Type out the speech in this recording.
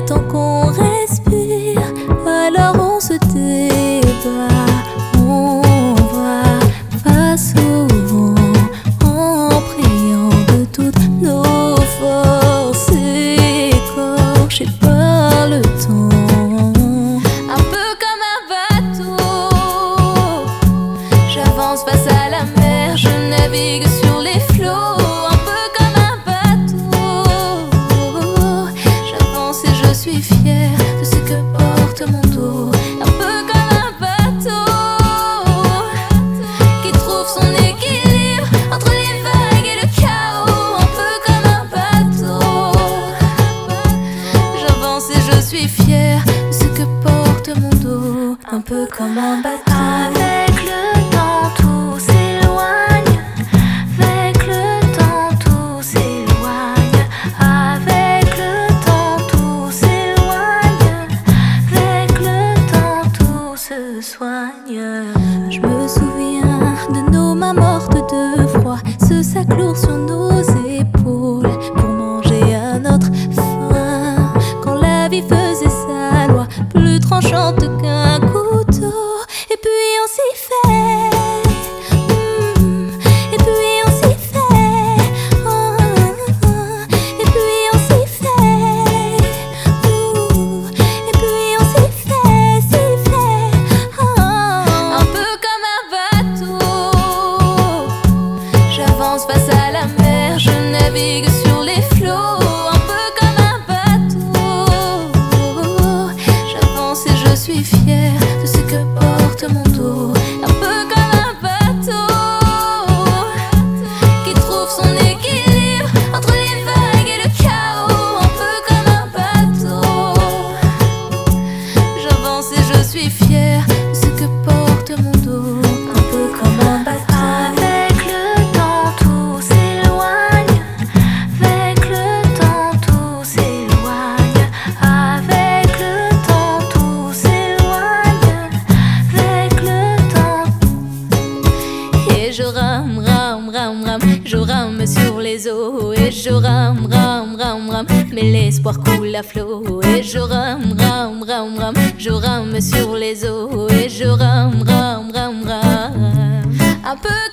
tant qu'on respire, alors on se débat, on va face au vent en priant de toutes nos forces écorchées par le temps. Un peu comme un bateau, j'avance face à la mer, je navigue sur les flots. Un peu comme un bateau, j'avance et je suis fière de ce que porte mon dos. Un peu comme un bateau qui trouve son équilibre entre les vagues et le chaos. Un peu comme un bateau, j'avance et je suis fière de ce que porte mon dos. Un peu comme un bateau. Avec le temps tout s'éloigne, avec le temps tout s'éloigne, avec le temps tout s'éloigne, avec le temps tout se soigne. Je me souviens de nos mains mortes de froid, ce sac lourd sur nos épaules pour manger à notre faim. Quand la vie faisait sa loi, plus tranchante qu'un couteau. Et puis on s'y fait, et puis on s'y fait, et puis on s'y fait, et puis on s'y fait, Un peu comme un bateau, j'avance face à la mer, je navigue sur les flots. Un peu comme un bateau, j'avance et je suis fière de ce que porte mon dos. Un peu comme un bateau qui trouve son équilibre entre les vagues et le chaos. Un peu comme un bateau, j'avance et je suis fière de ce que porte mon dos. Un peu comme un bateau. Avec le temps tout s'éloigne, avec le temps tout s'éloigne, avec le temps tout s'éloigne, avec le temps. Et je rame, rame, rame, rame, je rame sur les eaux. Et je rame, rame, rame, rame, mais l'espoir coule à flot. Et je rame, rame, rame, rame, je rame sur les eaux. Et je rame, rame, rame, rame. Un peu